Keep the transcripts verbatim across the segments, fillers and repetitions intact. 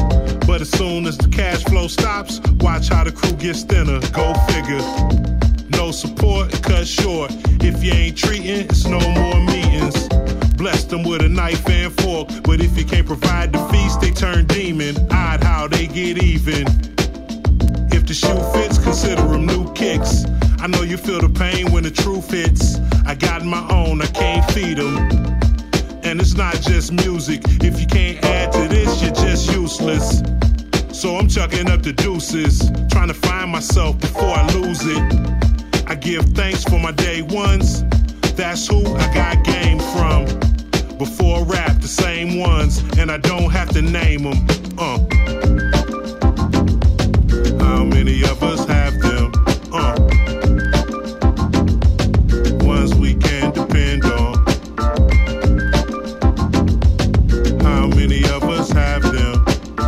But as soon as the cash flow stops, watch how the crew gets thinner. Go figure. No support, cut short. If you ain't treating, it's no more meetings. Bless them with a knife and fork. But if you can't provide the feast, they turn demon. Odd how they get even. If the shoe fits, consider them new kicks. I know you feel the pain when the truth hits. I got my own, I can't feed them. And it's not just music. If you can't add to this, you're just useless. So I'm chucking up the deuces, trying to find myself before I lose it. I give thanks for my day ones. That's who I got game from. Before rap, the same ones, and I don't have to name them. Uh. How many of us have them? Uh. Ones we can depend on. How many of us have them?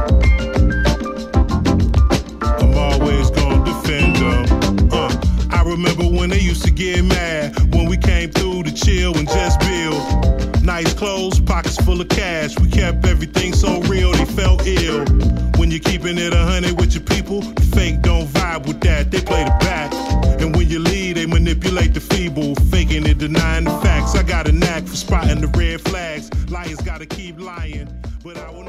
I'm always gonna defend them. Uh. I remember when they used to get mad when we came through to chill and just build. Nice clothes, pockets full of cash. We kept everything so real, they felt ill. When you're keeping it a hundred with your people, the fake don't vibe with that, they play the back. And when you lead, they manipulate the feeble, faking it, denying the facts. I got a knack for spotting the red flags. Liars gotta keep lying, but I will